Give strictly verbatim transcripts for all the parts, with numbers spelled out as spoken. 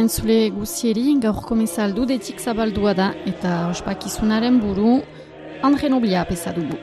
entzule guzieri, gaurko mezal dudetik zabaldua da, eta ospakizunaren buru, Andre Noblia pesa dugu.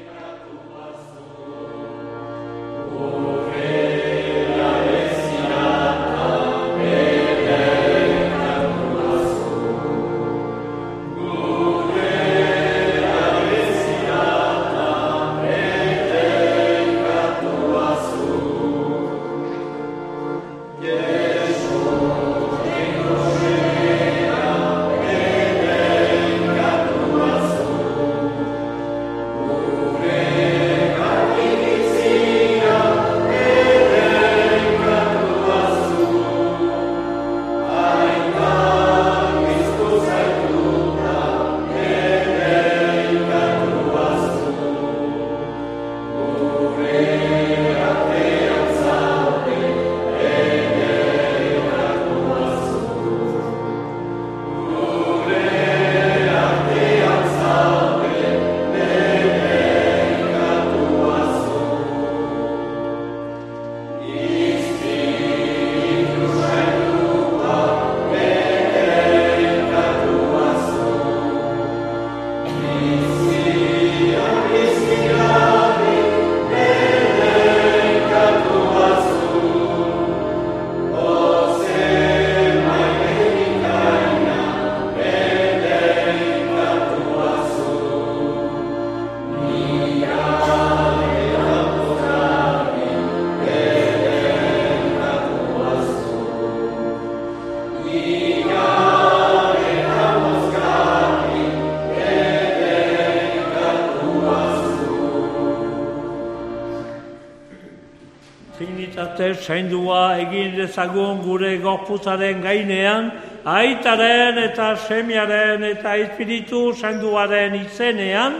Zaindua egin dezagun gure gorputzaren gainean, aitaren eta semiaren eta espiritu zainduaren izenean.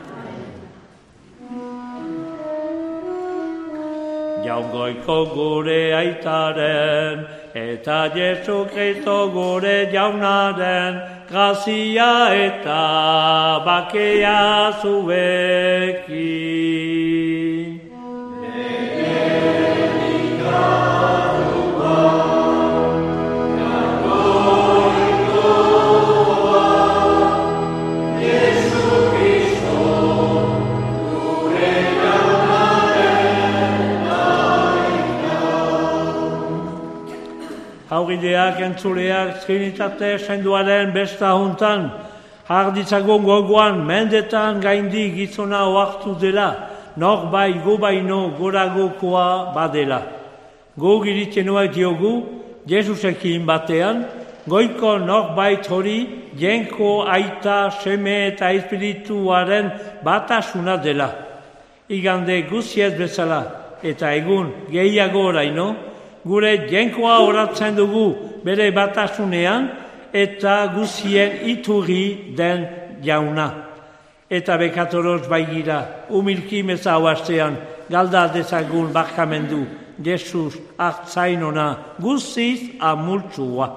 Jaungoiko gure aitaren eta Jesu Kristo gure jaunaren, grazia eta bakea zuekin. Haugideak entzuleak Trinitate zainduaren besta hontan, jarditzagun gogoan mendetan gaindi gizona oartu dela, nor bai gu baino goragokoa badela. Gu giritzenuak diogu, Jesusekin batean, goiko nor bait hori, jenko aita, seme eta espirituaren batasuna dela. Igande guziez bezala, eta egun gehiago oraino, gure jenkoa oratzen dugu bere batasunean eta guzien iturri den jauna. Eta bekatoroz baigira, humilki meza hoaztean, galda dezagun barkamendu, Jesus hartzainona guziz amultzua.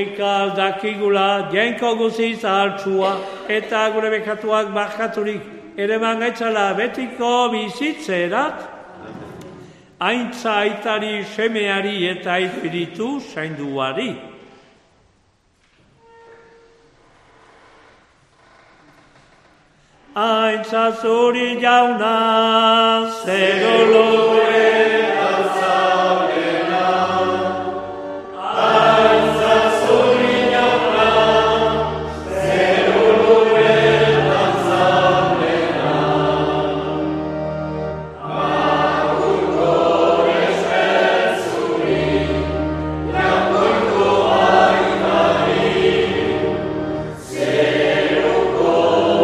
urrikal dakigula jainko guziz ahaltsua eta gure bekatuak barkaturik ere mangaitzala betiko bizitzerat. Aintza aitari semeari eta espiritu zainduari. Aintza zuri jauna, zerolo eta zaudena. Aintza zuri jauna, zerolo eta zaudena. Agurko esker zuri, jaungoiko aitari, zeruko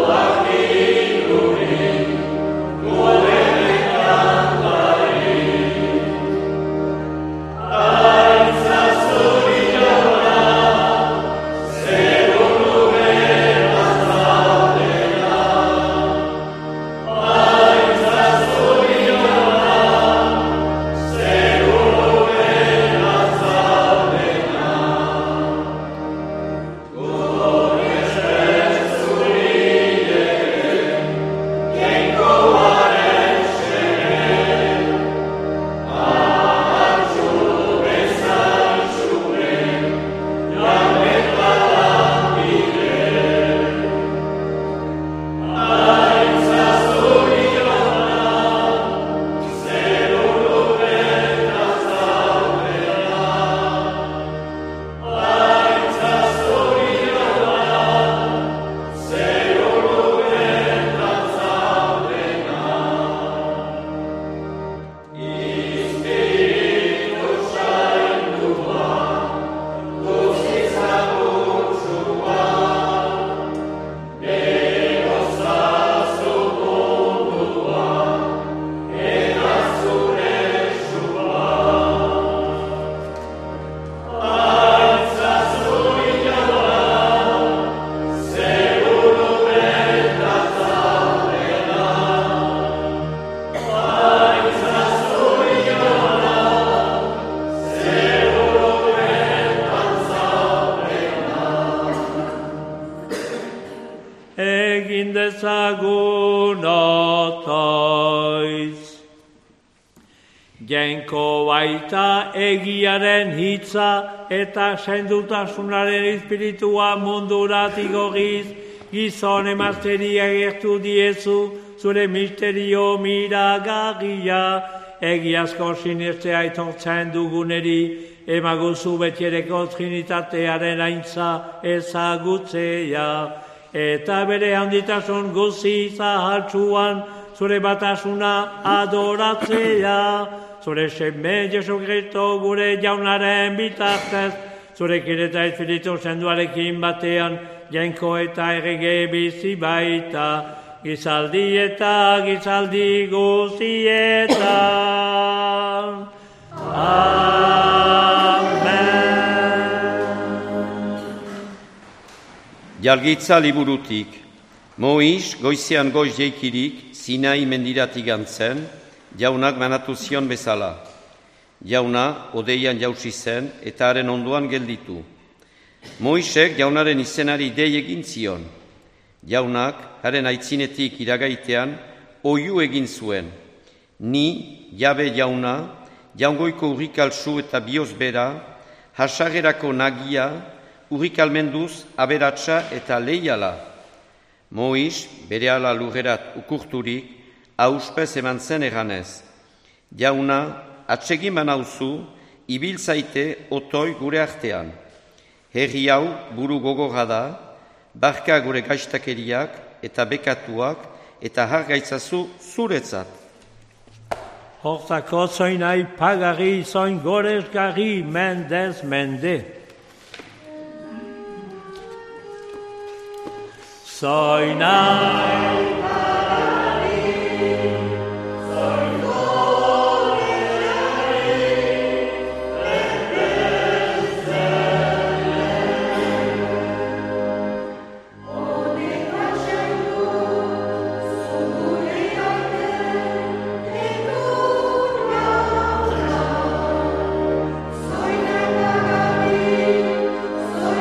egin dezagun otoiz. Jainko baita egiaren hitza eta sendutasunaren espiritua mundurat igogiz, gizon emazteri agertu diezu, zure misterio miragarria, egiazko sinestea aitortzen duguneri, emaguzu betiereko trinitatearen aintza ezagutzea, eta bere handitasun guzi zahartsuan, zure batasuna adoratzea, zure seme Jesu Kristo gure jaunaren bitartez, zure kireta espiritu senduarekin batean, jainko eta errege bizi baita, gizaldi eta gizaldi guzietan. Jalgitza liburutik, Mois goizean goiz jeikirik, Sinai mendiratik gantzen, jaunak manatu zion bezala. Jauna odeian jausi zen eta haren ondoan gelditu. Moisek jaunaren izenari dei egin zion. Jaunak haren aitzinetik iragaitean oiu egin zuen. Ni, jabe jauna, jaungoiko urrikalsu eta bioz bera, hasagerako nagia, urrikalmenduz aberatsa eta leiala. Mois, berehala lurrerat ukurturik, auspez eman zen eganez. Jauna, atsegin banauzu, ibil zaite otoi gure artean. Herri hau buru gogorra da, barka gure gaiztakeriak eta bekatuak eta hargaitzazu zuretzat. Hortako zoinai pagari zoin gorezgarri mendez mende. Zoinai Zoinai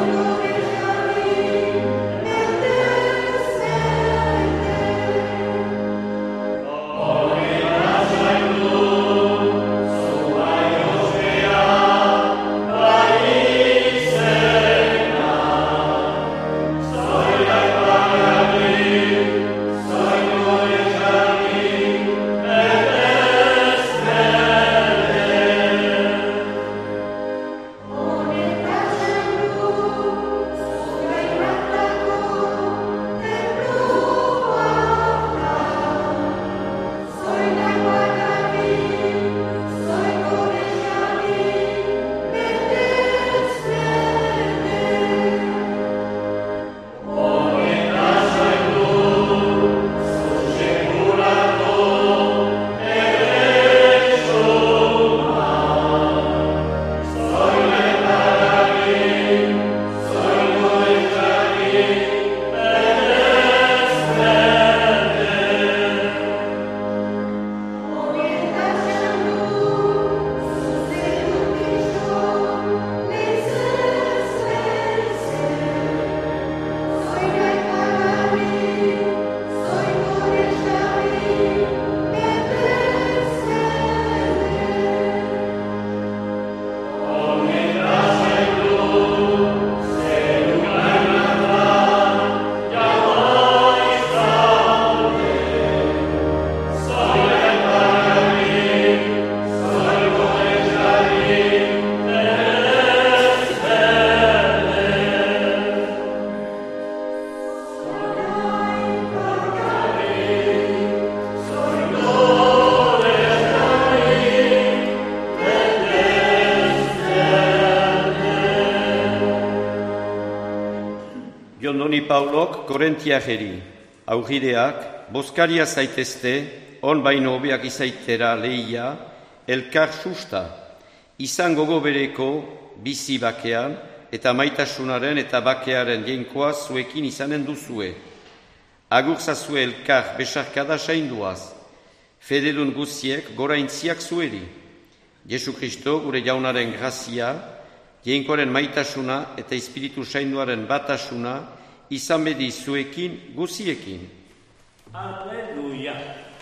Antoni Paulok Korentiajeri, aurrideak, boskaria zaitezte, on baino hobeak izaitera lehia, elkar susta, izan gogo bereko bizi bakean, eta maitasunaren eta bakearen jenkoa zuekin izanen duzue. Agur zazue elkar besarkada sainduaz, fededun guziek goraintziak zueri. Jesu Kristo gure jaunaren grazia, jenkoaren maitasuna eta espiritu sainduaren batasuna, izan bedi zuekin guziekin. Aleluia.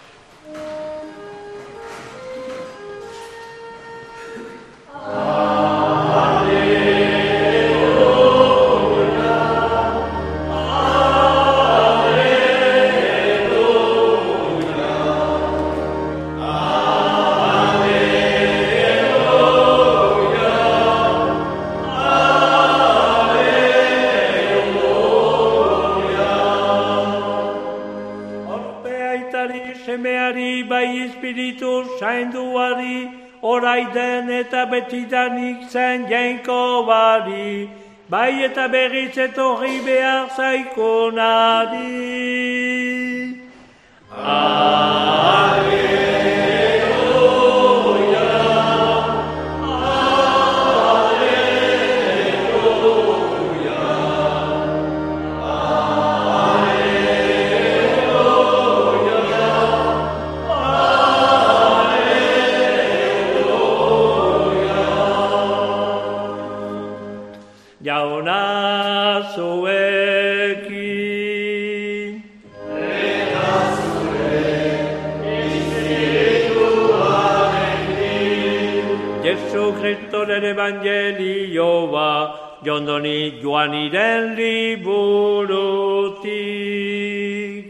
Sainduari, oraiden eta betidanik zen jainko bari, bai eta berriz etorri behar zaikonari. Aleluia, Evangelioa, jondoni joaniren liburutik.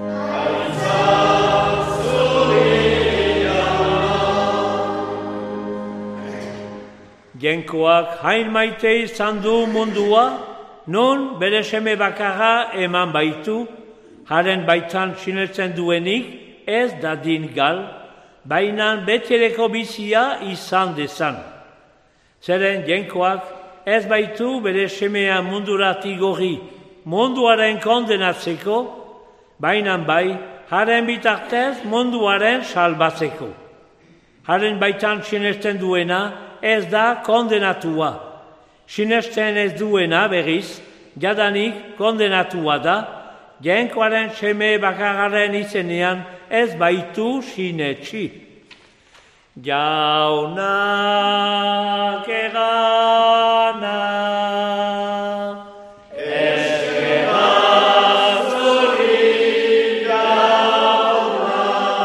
Jenkoak hain maite izan du mundua, non bere seme bakarra eman baitu, haren baitan sinetzen duenik ez dadin gal, bainan betereko bizia izan dezan. Zeren jenkoak ez baitu bere semea mundurati gorri munduaren kondenatzeko, bainan bai haren bitartez munduaren salbatzeko. Haren baitan sinesten duena ez da kondenatua. Sinesten ez duena berriz, jadanik kondenatua da, jenkoaren seme bakarraren izenean ez baitu sinetsi. Jaunak egana, eskerra zuri jauna.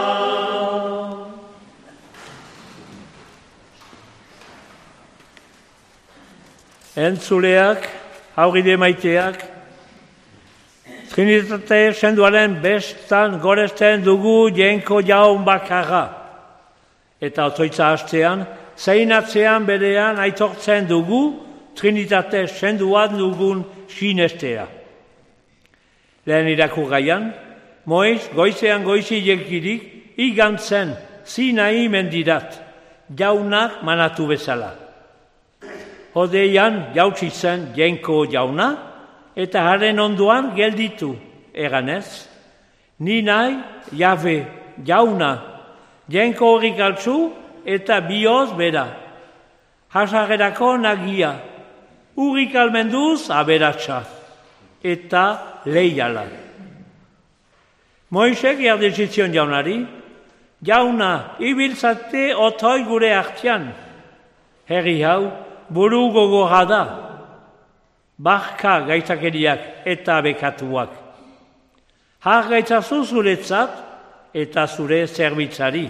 Entzuleak, hauride maiteak, Trinitate senduaren bestan goresten dugu jenko jaun bakarra. Eta otoitza hastean, zeinatzean berean aitortzen dugu Trinitate senduan dugun sinestea. Lehen irakurgaian, Moiz goizean goizi jekirik igantzen Sinai mendirat, jaunak manatu bezala. Hodeian jautsi zen jenko jauna, eta haren ondoan gelditu, eganez. Ni nahi, jabe, jauna, jenko horrik altzu eta bioz bera. Hasagerako nagia, urrik almenduz aberatsa, eta leiala. Moisek jardezizion jaunari, jauna, ibiltzate otoi gure hartian. Herri hau, buru gogorra da, barka gaitzakeriak eta bekatuak. Har gaitzazu zuretzat eta zure zerbitzari.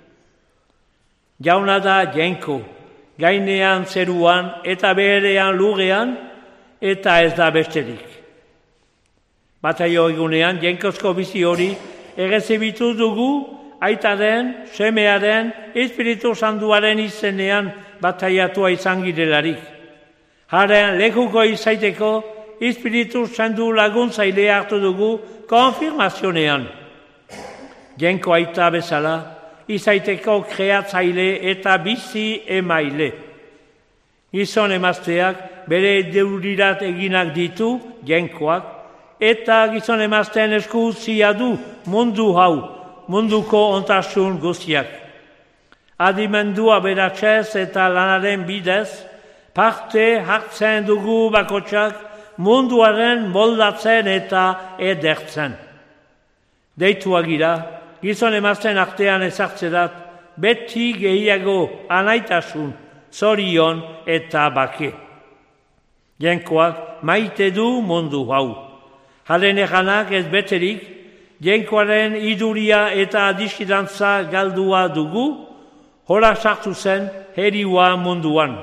Jauna da jenko, gainean zeruan eta beherean lurrean eta ez da besterik. Bataio egunean jenkozko bizi hori errezibitu dugu aitaren, semearen, espiritu sanduaren izenean bataiatua izan girelarik. Haren lekuko izaiteko, espiritu sandu laguntzaile hartu dugu konfirmazionean. Jenko aita bezala, izaiteko kreatzaile eta bizi emaile. Gizon emazteak bere deurirat eginak ditu jenkoak, eta gizon emazten esku utzia du mundu hau, munduko ontasun guztiak. Adimendua beratzez eta lanaren bidez, parte hartzen dugu bakotsak munduaren moldatzen eta edertzen. Deituagira, gizon emazten artean ezartzerat, beti gehiago anaitasun, zorion eta bake. Jenkoak maite du mundu hau. Haren eganak ez beterik, jenkoaren iduria eta adiskidantza galdua dugu, hola sartu zen heriua munduan.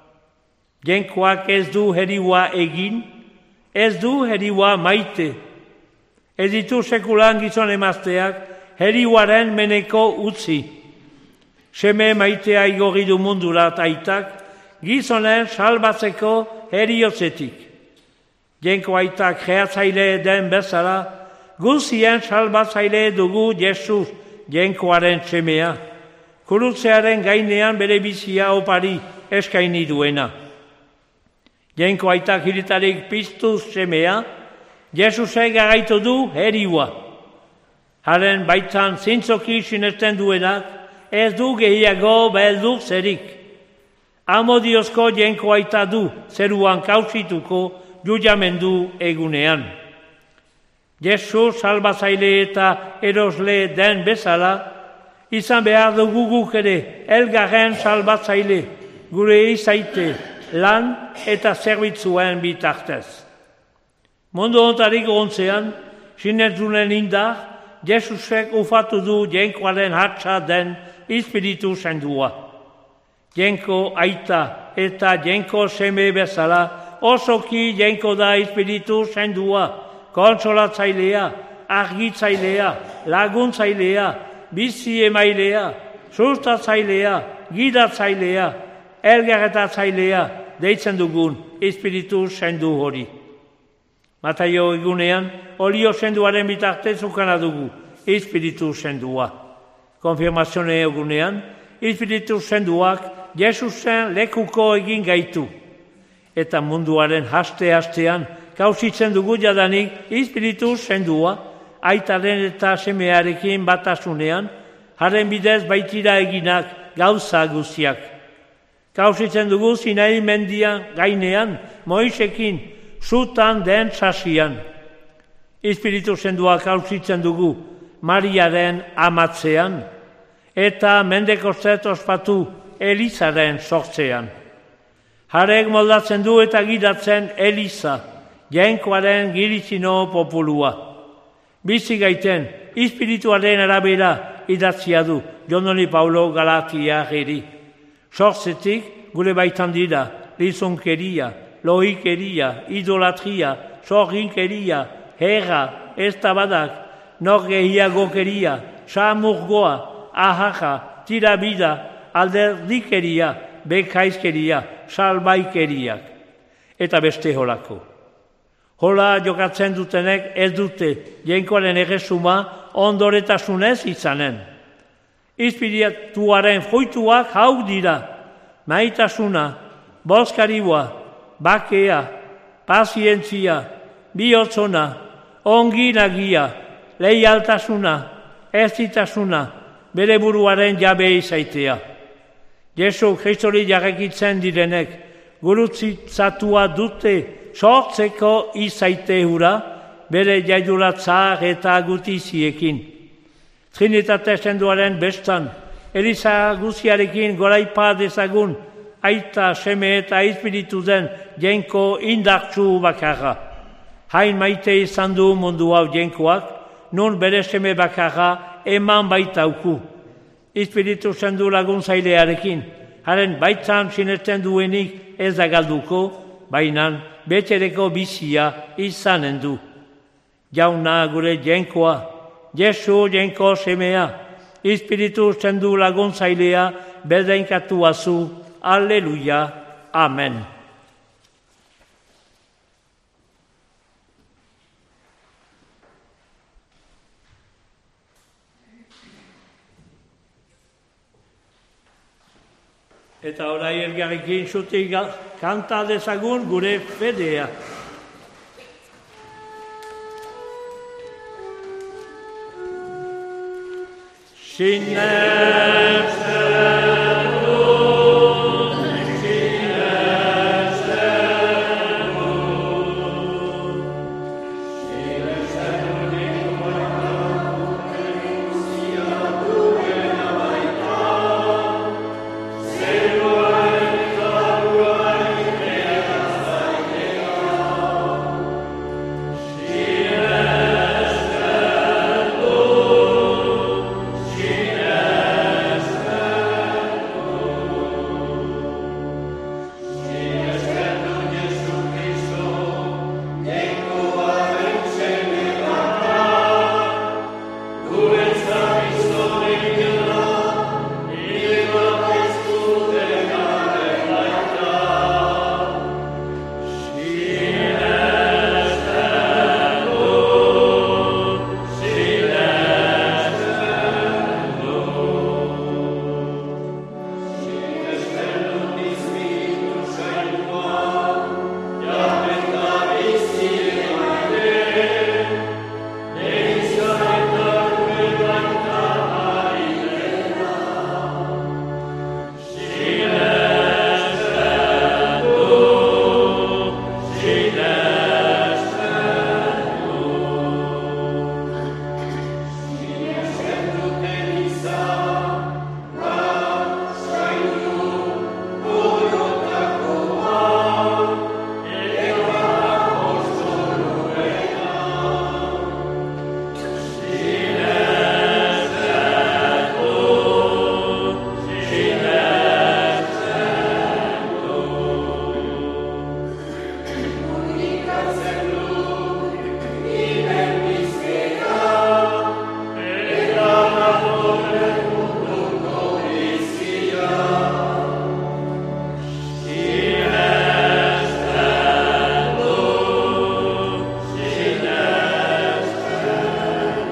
Jenkoak ez du heriua egin, ez du heriua maite. Ez ditu sekulan gizon emazteak heriuaren meneko utzi. Seme maitea igorri du mundurat aitak, gizonen salbatzeko heriotzetik. Jenko aitak kreatzaile den bezala, guzien salbatzaile dugu Jesus, jenkoaren semea. Kurutzearen gainean bere bizia opari eskaini duena. Jenko aitak hilitarik piztuz semea, Jesusek garaitu du heriua. Haren baitan zintzoki sinesten duenak, ez du gehiago beldur zerik. Amodiozko jenko aita du zeruan kausituko jujamendu egunean. Jesus salbatzaile eta erosle den bezala, izan behar dugu guk ere elgarren salbatzaile, gure izaite, lan eta zerbitzuen bitartez. Mundu ontarik ontzean, sinetzunen indar, Jesusek ufatu du jenkoaren hatsa den Espiritu Santua. Jenko aita eta jenko seme bezala, osoki jenko da Espiritu Santua, konsolatzailea, argitzailea, laguntzailea, bizi emailea, sustatzailea, gidatzailea, elgarretatzailea, deitzen dugun Espiritu Santu hori. Mataio egunean, olio senduaren bitartez ukana dugu, Espiritu Sendua. Konfirmazione egunean, Espiritu Senduak Jesusen lekuko egin gaitu. Eta munduaren haste-hastean, kausitzen dugu jadanik Espiritu Sendua, aitaren eta semearekin batasunean, haren bidez baitira eginak gauza guztiak. Kausitzen dugu Sinai mendian gainean, Moisekin, zutan den sasian. Espiritu Sendua kausitzen dugu Mariaren amatzean, eta Mendekostet ospatu Elizaren sortzean. Harek moldatzen du eta gidatzen Eliza, jenkoaren giritzino populua. Bizi gaiten, espirituaren arabera idatzia du, Jononi Paulo Galatia geri. Sortzetik gure baitan dira, lizunkeria, lohikeria, idolatria, sorginkeria, herra, eztabadak, norgehiagokeria, samurgoa, ahaja, tirabida, alderdikeria, bekaizkeria, salbaikeriak, eta beste holako. Hola jokatzen dutenek ez dute jenkoaren erresuma ondoretasunez izanen. Espirituaren fruituak hau dira, maitasuna, bozkaribua, bakea, pazientzia, bihotzona, onginagia, leialtasuna, ezitasuna, bere buruaren jabe izaitea. Jesu Kristoli jarrekitzen direnek, gurutzatua dute sortzeko izaite hura, bere jaiduratzar eta gutiziekin. Trinitate senduaren bestan, Eliza guziarekin goraipa dezagun, aita, seme eta espiritu den jenko indartsu bakarra. Hain maite izan du mundu hau jenkoak, nun bere seme bakarra eman baitauku. Espiritu sendu laguntzailearekin, haren baitan sinesten duenik ez da galduko, bainan betereko bizia izanen du. Jauna gure jenkoa, Jesu jenko semea, Espiritu sendu laguntzailea bedeinkatu azu, Alleluia, Amen. Eta orai elgarrekin zutik kanta dezagun gure fedea. Sinesten dut, sinesten dut. Sinesten dut ikumaita, guzia duena baita. Zeruaren eta buruaren eta zaitea. Sinesten dut, sinesten dut. Sinesten dut Jesu Kristo, jainkoaren seme bata. Guretzat gizonek dela, hilak ez dutenaren baita. Sinesten dut, sinesten dut. Sinesten dut izpitu zainua, jaten da bizi emaite. Eizkaretan gure baita aitena. Sinesten dut, sinesten dut. Sinesten duten izan, zaindu borotakoa, eta apostoluena. Sinesten dut, sinesten dut. Komunikatzen dut, imen bizkera, eta datorren munduko bizia. Sinesten dut, sinesten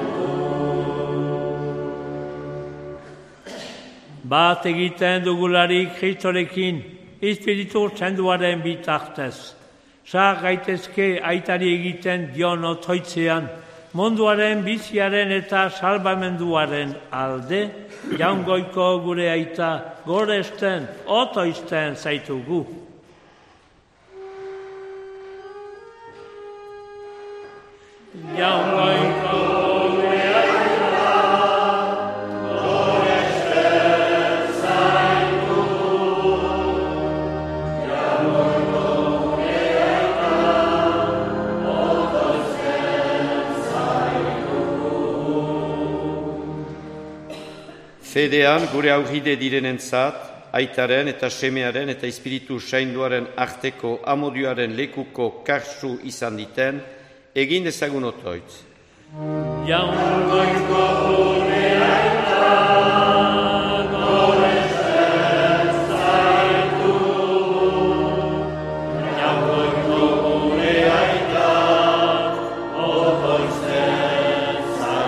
dut. Bat egiten dugularik Kristorekin, Espiritu Santuaren bitartez. Sar gaitezke aitari egiten dion otoitzean, munduaren biziaren eta salbamenduaren alde, jaungoiko gure aita goresten, otoizten zaitugu. Jaungoiko gure aita goresten zaitugu. Jaungoiko gure aita otoizten zaitugu. Fedean gure aurride direnentzat, aitaren eta semearen eta espiritu sainduaren arteko amodioaren lekuko karsu izan diten, egin dezagun otoitz. Jaungoiko gure aita goresten zaitugu. Jaungoiko gure aita otoizten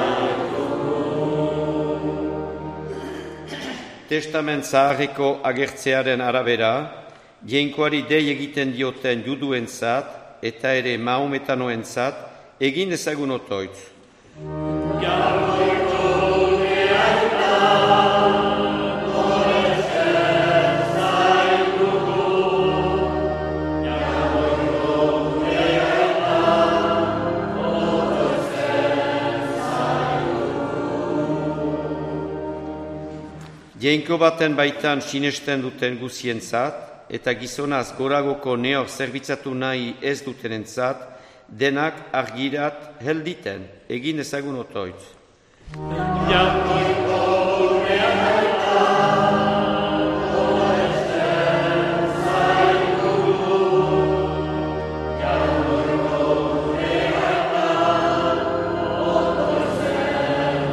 zaitugu. Testament zaharreko agertzearen arabera, jainkoari dei egiten dioten juduentzat eta ere mahometanoentzat egin dezagun otoitz. Jaungoiko gure aita goresten zaitugu. Jaungoiko gure aita otoizten zaitugu. Jainko baten baitan sinesten duten guzientzat, eta gizonaz goragoko neor zerbitzatu nahi ez dutenentzat, denak argirat helditen, egin ezagun otoitz. Jaungoiko gure aita goresten zaitugu. Jaungoiko gure aita otoizten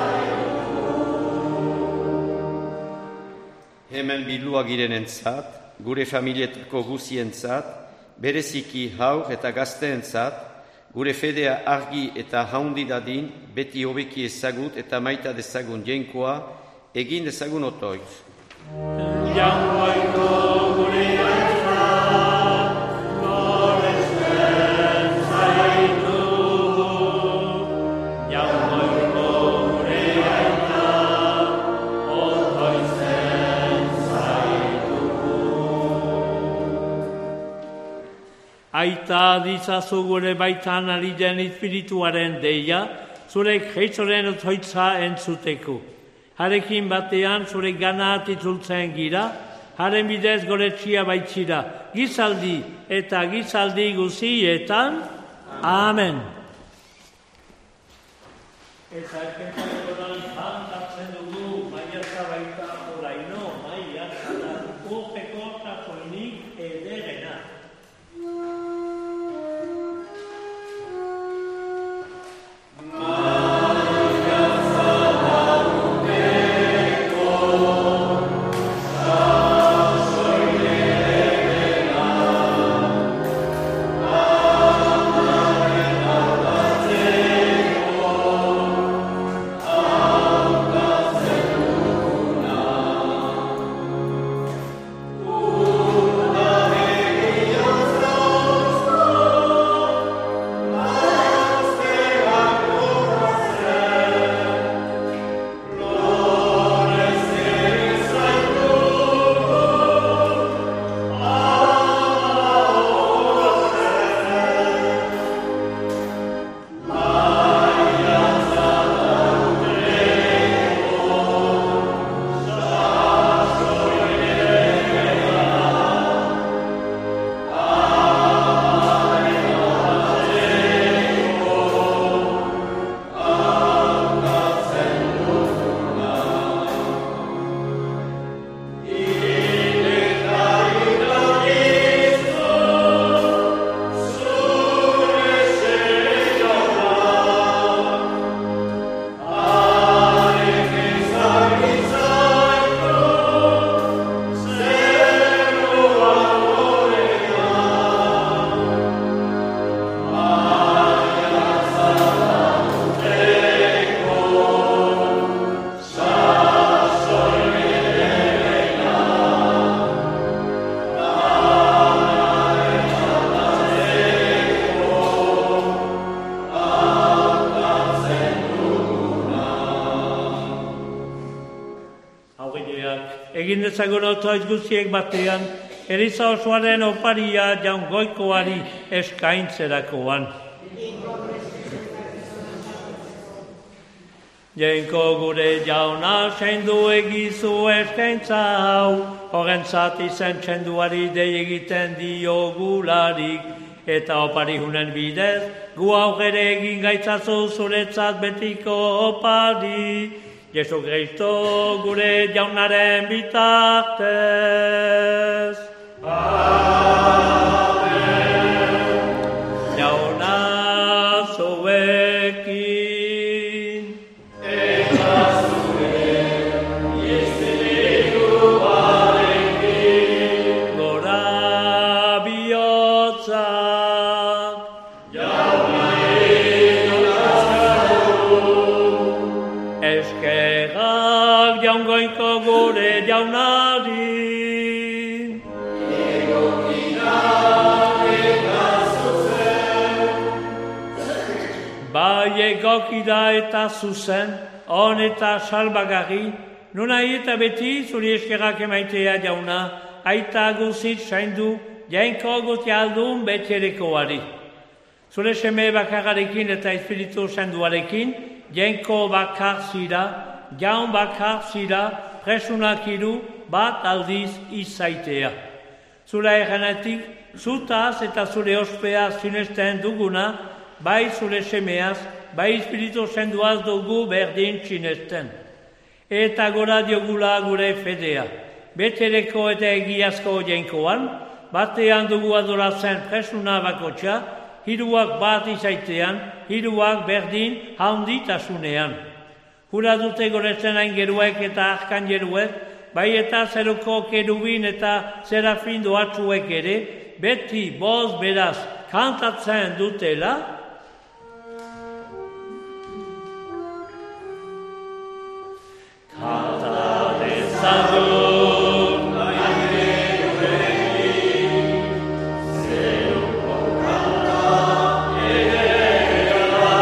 zaitugu. Hemen bilua girenentzat, gure familietako guzientzat, bereziki haur eta gazteentzat, gure fedea argi eta haundi dadin, beti hobeki ezagut eta maita dezagun jainkoa, egin dezagun otoitz. Jaungoiko gure aita goresten zaitugu. Jaungoiko gure aita aita dizazu gure baitan ari den espirituaren deia, zure Kristoren othoitza entzuteko. Harekin batean zure ganat itzultzen gira, haren bidez gore txia baitzira, gizaldi eta gizaldi guzietan, amen. Eta eketakoran hantatzen dugu, maiatza baita oraino, maiatza da, urteko tazoinik ederena. Egin dezagun autoiz guztiek batean, Eliza osoaren oparia jaungoikoari eskaintzerakoan. Jainko gure jauna sendu egizu eskaintza hau, horrentzat izen txenduari dei egiten diogularik, eta opari hunen bidez, gu aurrere egin gaitzazu zuretzat betiko opari, Jesu Kristo gure jaunaren bitartez. Amen. Jauna zuekin. Eta zure espirituarekin. Gora bihotzak. Jauna eskerrak jaungoiko gure jaunari. Bai egokida eta zuzen, on eta salbagarri, nunai eta beti zuri eskerrak emaitea jauna, aita guzit saindu, jainko guti aldun betxerekoari. Zure seme bakarrarekin eta espiritu senduarekin, jainko bakar zira, jaun bakar zira, presunak iru, bat aldiz izaitea. Zure errenetik, zutaz eta zure ospea sinesten duguna, bai zure semeaz, bai espiritu senduaz dugu berdin sinesten. Eta gora diogula gure fedea, betereko eta egiazko jainkoan, batean dugu adoratzen presuna bakotxa, hiruak bat izaitean, hiruak berdin haunditasunean. Hura dute goretzen aingeruek eta arkangeruek, bai eta zeruko kerubin eta serafin doatzuek ere, beti boz beraz kantatzen dutela, kanta dezagun, aingeruekin, zeruko kanta edera,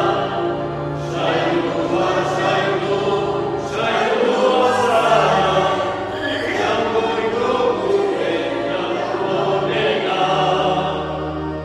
sailua, sailu, sailua zara, jangoiko gure jangonena,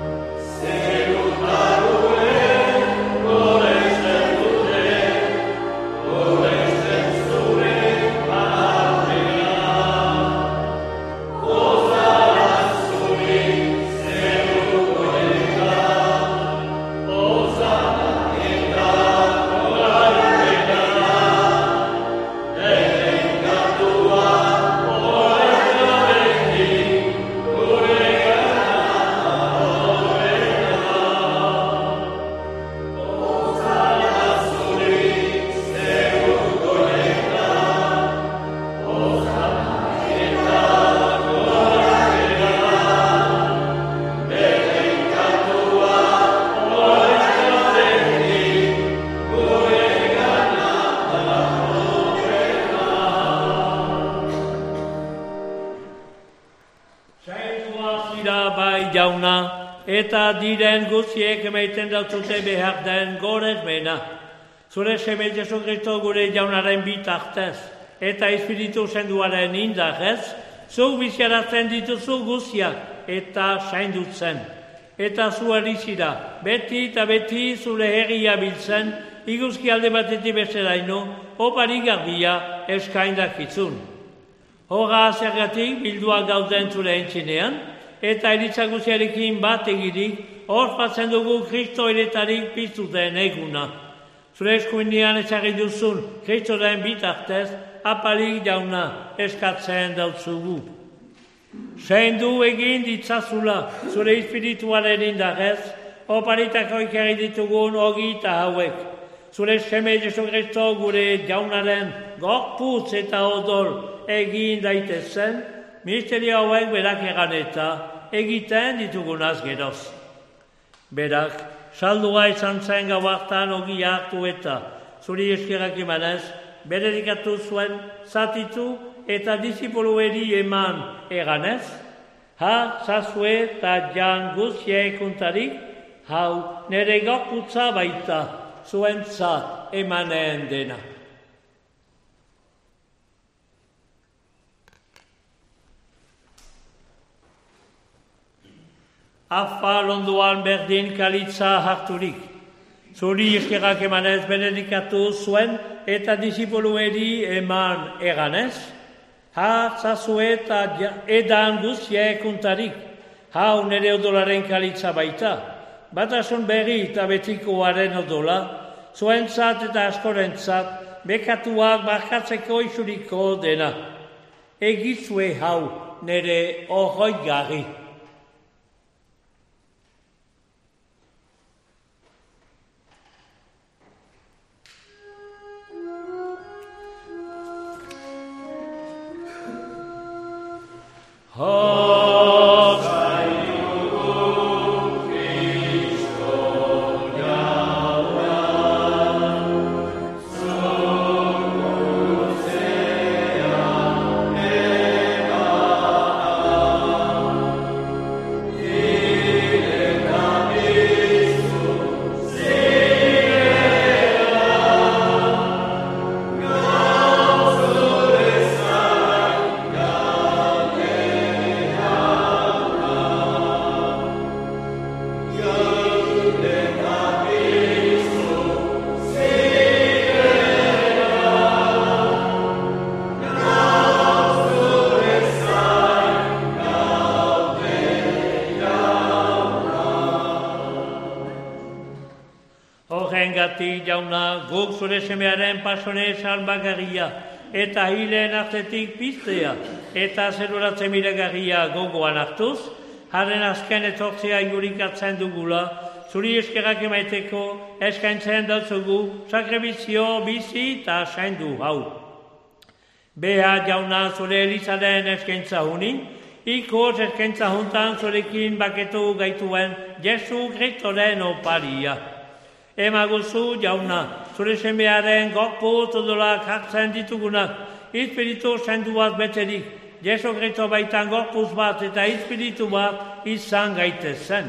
dira bai jauna, eta diren guztiek emaiten dautzute behar den gorez bena. Zure seme Jesu Kristo gure jaunaren bitartez, eta espiritu senduaren indarrez, zu biziarazten dituzu guztiak eta saindutzen. Eta zu erizira, beti eta beti zure herria biltzen, iguzki alde batetik besteraino, opari garbia eskaindakitzun. Horra zergatik bilduak gauden zure entzinean, eta eritza guztiarekin bat egirik, hor patzen dugu Kristo eretarik piztuten eguna. Zure eskuinean ezagri duzun Kristoren bitartez, apalik jauna eskatzen dautzugu. Seindu egin ditzazula zure espirituaren indarrez, oparitako ikarri ditugun ogi eta hauek. Zure seme Jesu Kristo gure jaunaren gorputz eta odol egin daitezen, misterio hauek berak egan eta egiten ditugunaz geroz. Berak, saldua izan zen gau hartan ogi hartu eta zuri eskerak emanez, bererikatu zuen, zatitu eta disipulueri eman eganez, ha, zazue eta jan guztia ekuntarik, hau nere gorputza baita zuen zat emanen dena. Afa londuan berdin kalitza harturik. Zuri eskerak emanez benedikatu zuen eta disipulueri eman eganez, ha zazue eta edan guztia ekuntarik, hau nere odolaren kalitza baita, batasun berri eta betikoaren odola, zuentzat eta askorentzat, bekatuak barkatzeko isuriko dena. Egizue hau nere ohoi garri. Jauna, guk zure semearen pasone salbagarria eta hilen artetik piztea eta zeluratze miragarria gogoan hartuz, haren azken etortzea igurikatzen dugula, zuri eskerak emaiteko eskaintzen dautzugu sakrebizio bizi eta saindu hau. Beha jauna zure elizaren eskaintza huni, ikoz eskaintza juntan zurekin baketu gaituen Jesu Kristoren oparia. Emaguzu jauna, zure semearen gorputz odolak hartzen ditugunak, espiritu sendu bat beterik, Jesu Kristo baitan gorputz bat eta espiritu bat izan gaitezen.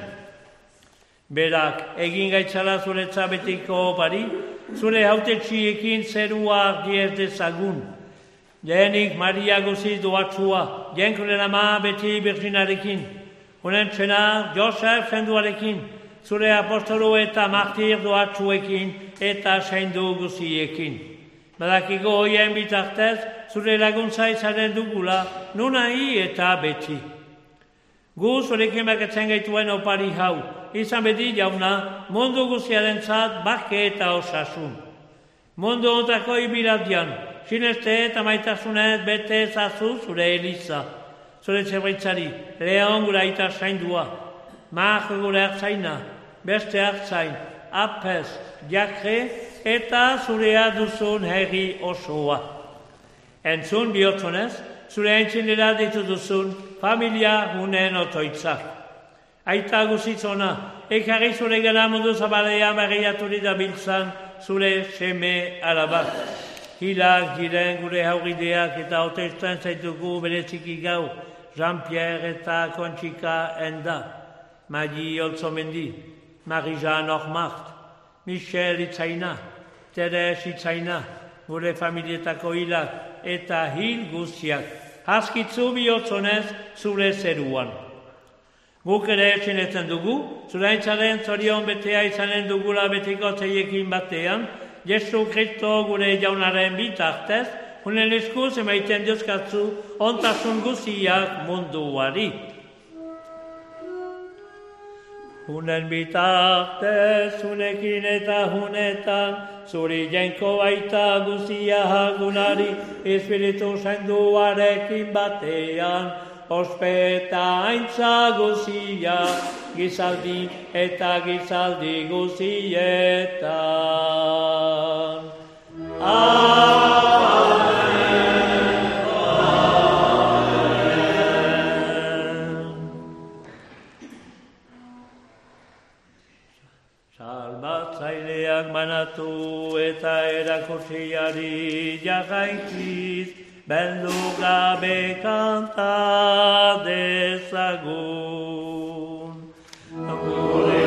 Berak, egin gaitzala zuretza betiko opari, zure hautetxiekin zerua ardiez dezagun. Jehenik Maria guziz doatzua, jenkuren ama beti birginarekin, honen txena Josef senduarekin, zure apostolu eta martir doatzuekin eta seindu guziekin. Badakigo hoien bitartez, zure laguntza izanen dugula, nunai eta beti. Gu zurekin baketzen gaituen opari hau, izan beti jauna, mundu guziaren zat bake eta osasun. Mundu ontako ibiladian, sineste eta maitasunez bete ezazu zure eliza. Zure zerbitzari, leon gura eta saindua, Mar gure hartzaina, beste hartzain, apez, jakre eta zurea duzun herri osoa. Entzun bihotzonez, zure entzinera ditu duzun familia hunen otoitzak. Aita guzitzona, ekarri zure gara mundu zabalea marriaturi da biltzan zure seme alabak. Hilak diren gure haurideak eta oteizten zaitugu bereziki gau, Jean-Pierre eta Kontxika Enda, Magi Olzomendi, Marie-Jeanne Ormart, Michel Itzaina, Teres Itzaina, gure familietako hilak eta hil guztiak, haskitzu bihotzonez zure zeruan. Guk ere sinetzen dugu, zuraitzaren zorion betea izanen dugula betiko zeiekin batean, Jesu Kristo gure jaunaren bitartez, unen eskuz emaiten diozkatzu ontasun guztiak munduari. Unen bitartez, unekin eta hunetan, zuri jenko baita guztia hagunari, Espiritu Santuarekin batean, ospeta aintza guzia, gizaldi eta gizaldi guzietan. Amen. Salbatzaileak manatu eta erakutsiari jarraikiz, beldu gabe kanta dezagun. Gure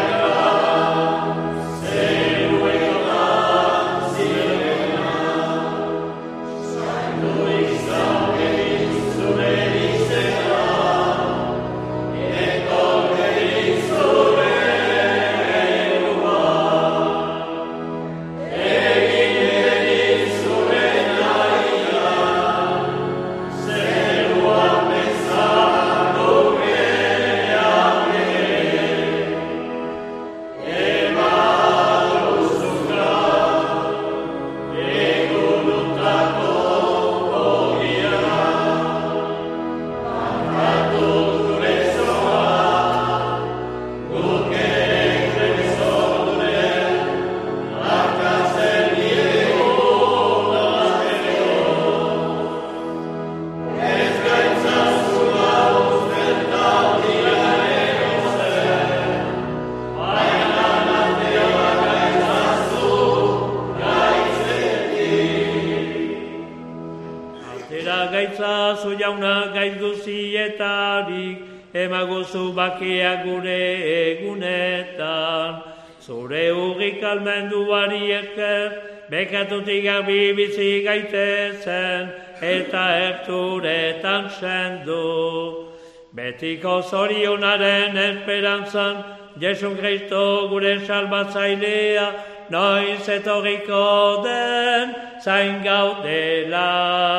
gaitzazu jauna gaiz guzietarik, emaguzu bakia gure egunetan. Zure urrik almenduari esker, bekatutik garbi bizi gaitezen, eta erturetan sendu. Betiko zorionaren esperantzan, Jesu Kristo gure salbatzailea, noiz etorriko den zain gaudela.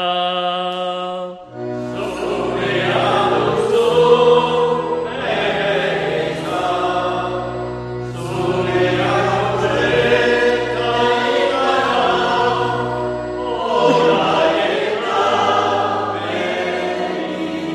Zurea duzu egeza, zurea gauzeta ikara, orai eta beri.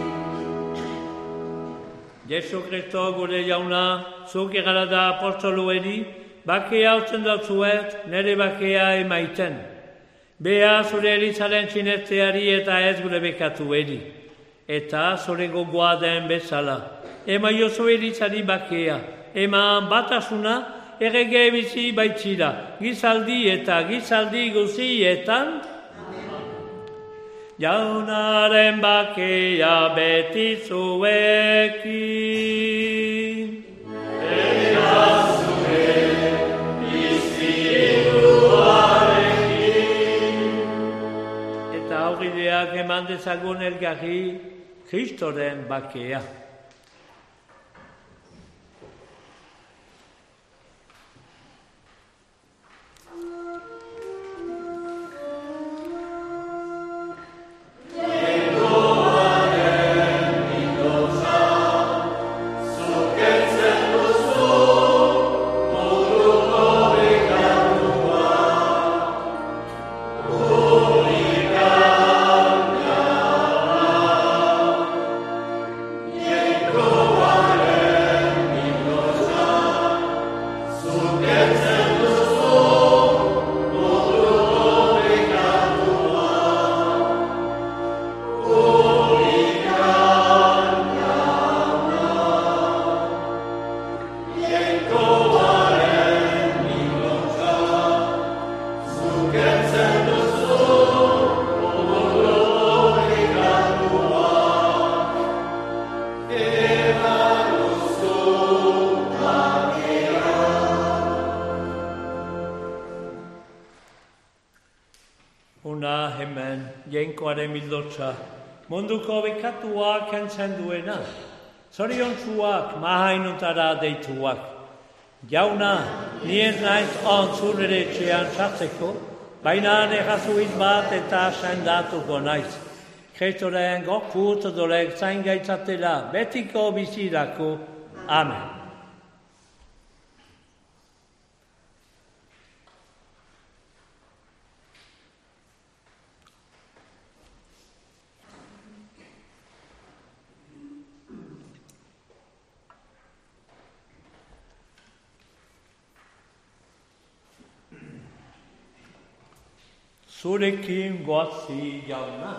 Jesu Kristo gure jauna, zuk egara da apostolueri, bakea hautzen dutzuet, nire bakea emaiten. Bea zure elitzaren txinetzeari eta ez gure bekatu eri. Eta zure gogoa den bezala. Ema jozu elitzari bakea. Eman batasuna errege bizi baitzira. Gizaldi eta gizaldi guzietan. Jaunaren bakea beti zuekin. Aurrideak eman dezagun elgarri Kristoren bakea. Yeah. jainkoaren bildotza, munduko bekatuak entzen duena, zoriontsuak mahainuntara deituak. Jauna, nien naiz ontzun ere etxean sartzeko, baina negazuit bat eta sendatuko naiz. Kristoren gorputz dolek zain gaitzatela betiko bizirako. Amen. Zurekin goazi jauna.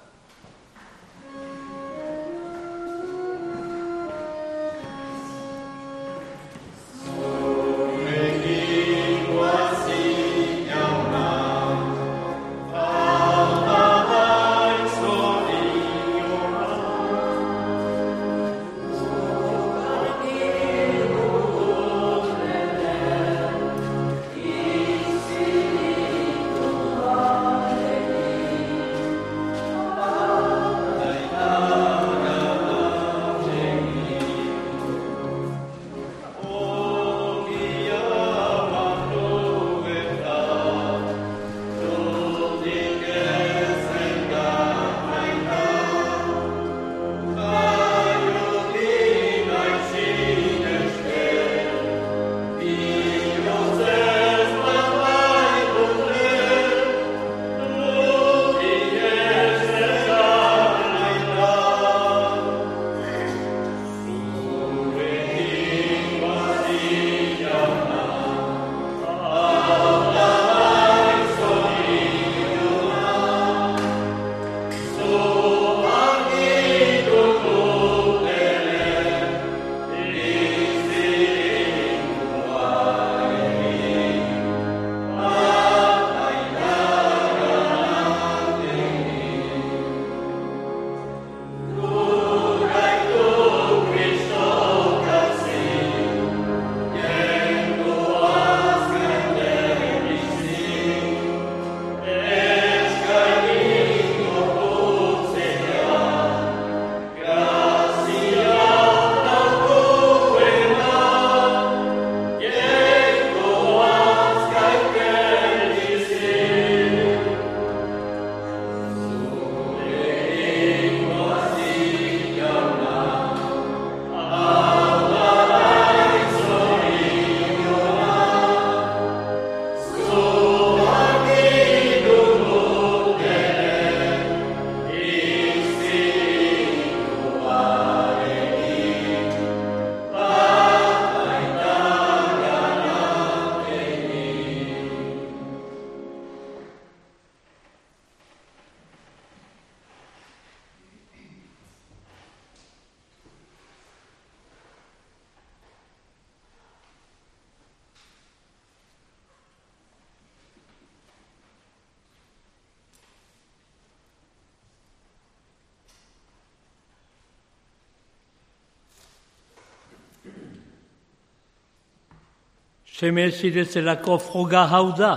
Seme zirezelako froga hau da.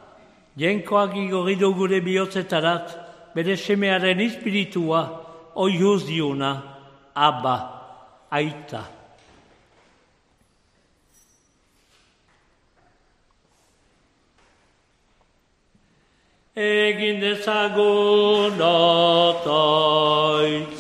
Jainkoak igorrido gure bihotzetarat, bere semearen espiritua, oiuz diuna, Abba, aita. Egin dezagun otoitz.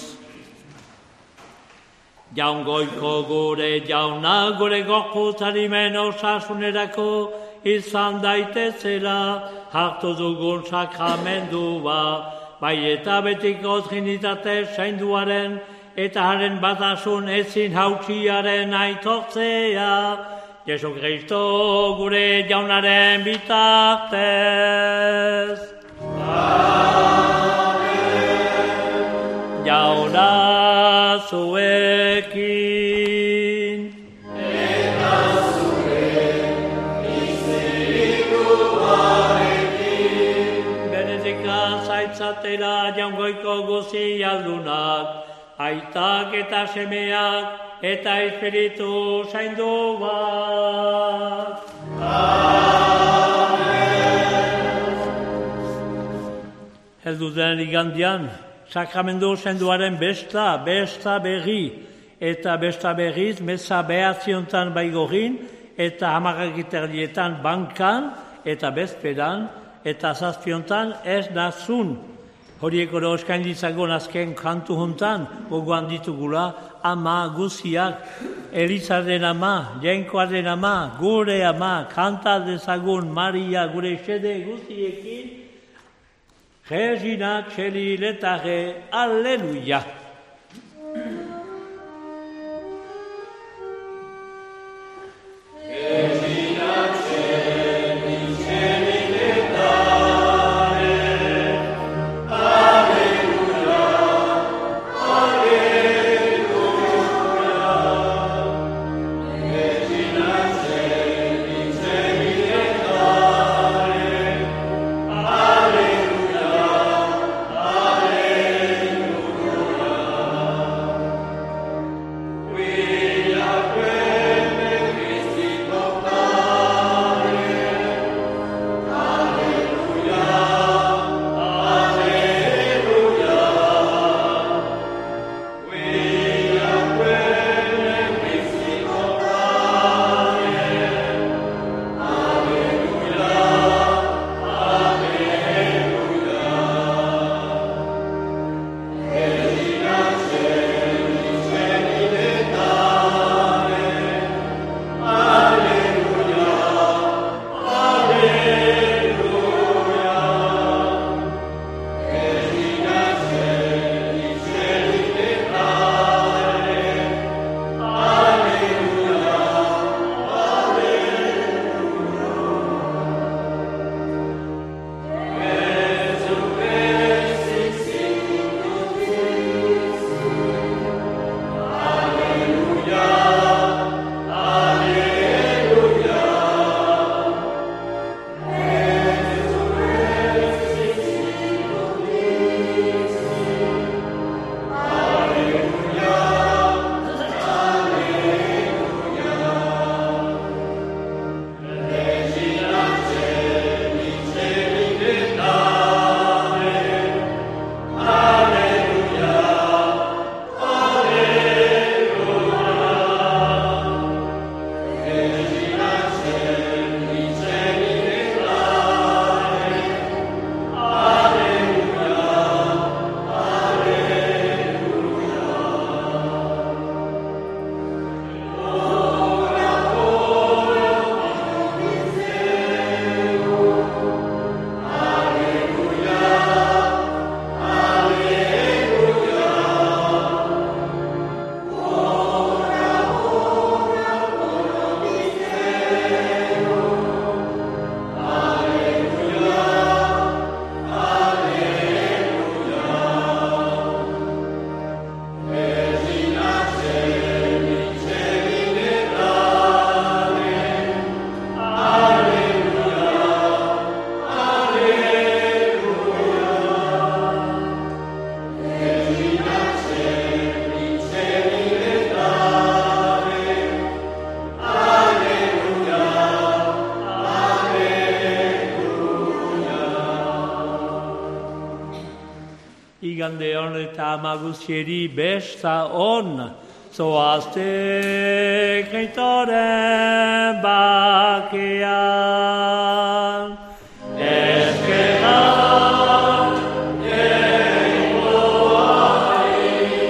Jaungoiko gure jauna gure gorputzarimen osasunerako izan daitezela hartu dugun sakramendua, bai eta betiko trinitate sainduaren eta haren batasun ezin hautsiaren aitortzea, Jesu Kristo gure jaunaren bitartez. Amen. Jauna zuekin. Eta zure izirikuarekin. Benedika zaitzatela jaungoiko guzi aldunak, aitak eta semeak, eta espiritu zaindu bat. Amen. heldu den igandian, sakramendu senduaren besta, besta berri, eta besta berriz, meza behatziontan baigorin, eta hamarrakiterrietan bankan, eta bezpedan, eta zazpiontan ez nazun. Horiek oro eskain ditzagon azken kantu hontan, gogoan ditugula, ama guziak, Elizaren ama, Jainkoaren ama, gure ama, kanta dezagun Maria gure xede guziekin, Regina txeli letare, Alleluia! Igande hon eta amaguzieri besta hon, zoazte kreitoren bakean. Eskeran, jengoari.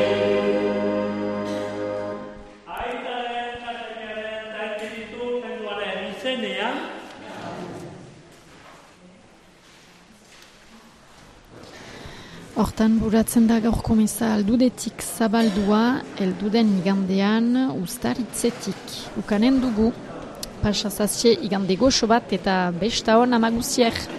Aitaren, txasainaren, taikiritu, kenduaren izenean, hortan buratzen da gaurko meza aldudetik zabaldua, elduden igandean ustaritzetik. Ukanen dugu, pasazazio igande goxo bat eta besta hon amaguziek.